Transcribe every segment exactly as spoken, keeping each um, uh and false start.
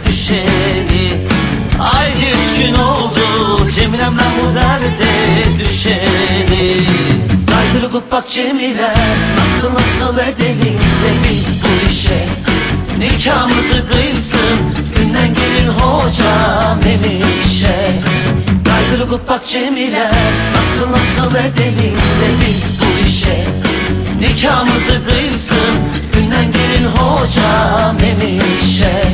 düşeli. Haydi üç gün oldu Cemilem ben bu derde düşeli. Gaydırıp bak Cemile, nasıl nasıl edelim de biz bu işe. Nikahımızı kıysın günden gelin hoca Memişe. Gaydırıp bak Cemile, nasıl nasıl edelim de biz bu işe. Nikahımızı kıysın günden gelin hoca Memişe.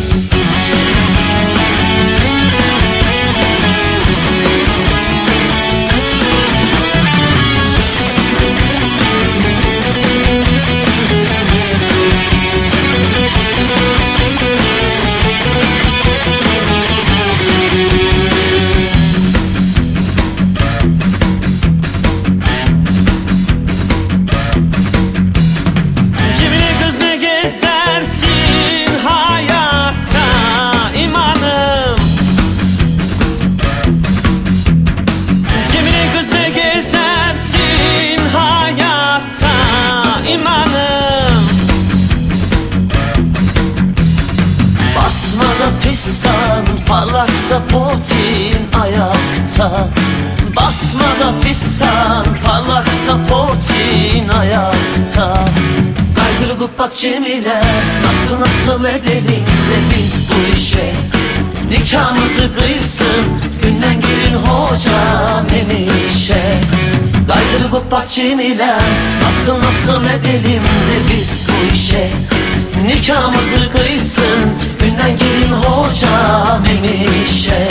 Basmada fistan, parlakta potin ayakta. Basmada fistan, parlakta potin ayakta. Gaydırıp bak Cemile, nasıl nasıl edelim de biz bu işe. Nikahımızı kıysın günden gelin hoca Memişe. Gaydırıp bak Cemile, nasıl nasıl edelim de biz bu işe. Nikahımızı kıysın günden gelin hoca Memişe.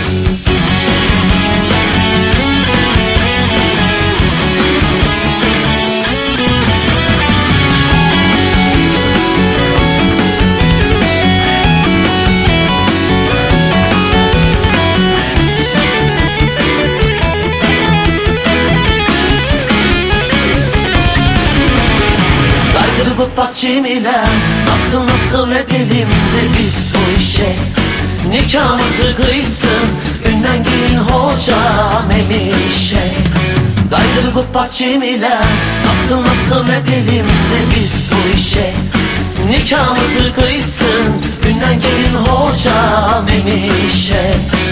Gaydırıp bak Cemile, nasıl nasıl edelim de biz bu işe. Nikahımızı kıysın günden gelin hoca Memişe. Gaydırıp bak Cemile, nasıl nasıl edelim de biz bu işe. Nikahımızı kıysın günden gelin hoca Memişe.